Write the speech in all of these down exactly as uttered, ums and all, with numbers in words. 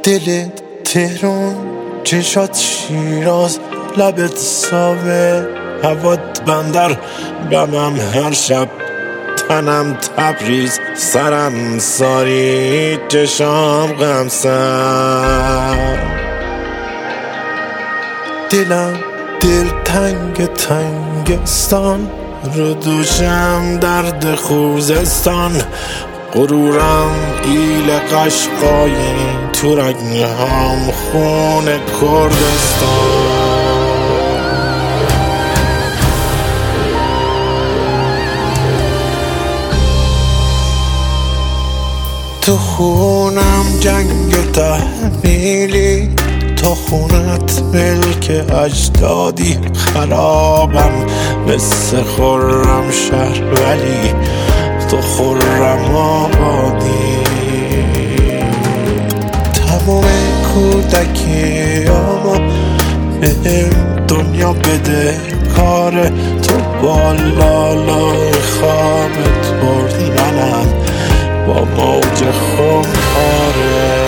دلت تهران، چشات شیراز، لبت ساوه، هوات بندر، بمم هر شب، تنم تبریز، سرم ساری، چشام غمسر. دلم دل تنگ تنگستان، رو دوشم درد خوزستان، غرورم ایل قشقایی، تو رگنهام خون کردستان. تو خونم جنگ تحمیلی، تو خونت ملک اجدادی، خرابم مثل خرم شهر ولی تو خرم آبادی. تمام کودکیامو بهم دنیا بده کاره، تو بالالای خوابت برد، منم با موج خونخواره.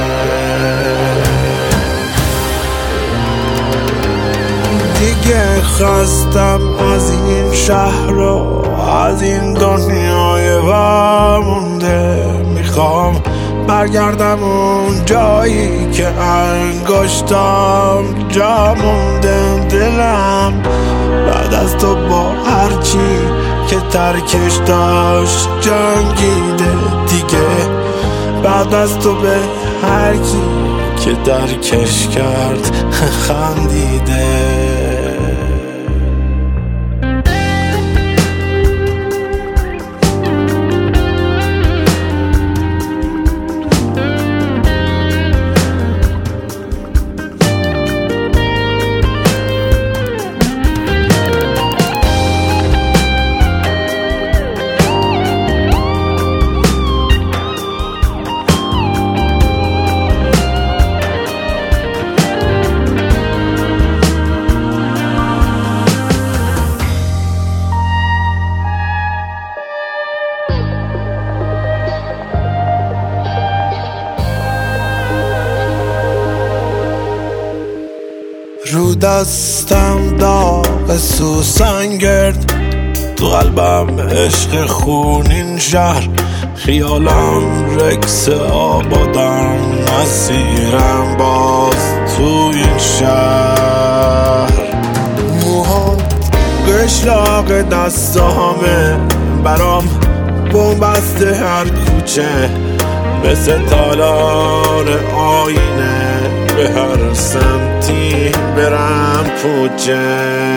دیگه خستم از این شهر و از این دنیای وامونده، میخوام برگردم اون جایی که انگشتام جا مونده. دلم بعد از تو با هرچی که ترکش داشت جنگیده دیگه، بعد از تو به هر کی که درکش کرد خندیده. رو دستم داغ سوسن گرد، تو قلبم عشق خونین شهر، خیالم رکس آبادم، مسیرم باز تو این شهر. موهات قشلاق دستامه، برام بومبسته هر کوچه، مثل تالار آینه، به هر سمتی برم پوچه.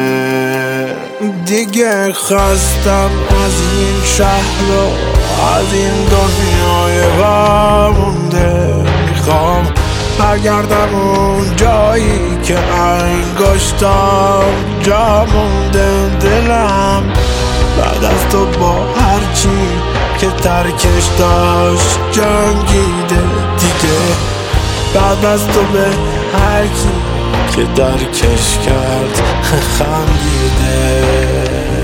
دیگه خستم از این شهر و از این دنیای وامونده، میخوام برگردم اون جایی که انگشتام جا مونده. دلم بعد از تو با هرچی که ترکش داشت جنگیده دیگه، بعد از تو به هر کی که درکش کرد خندیده.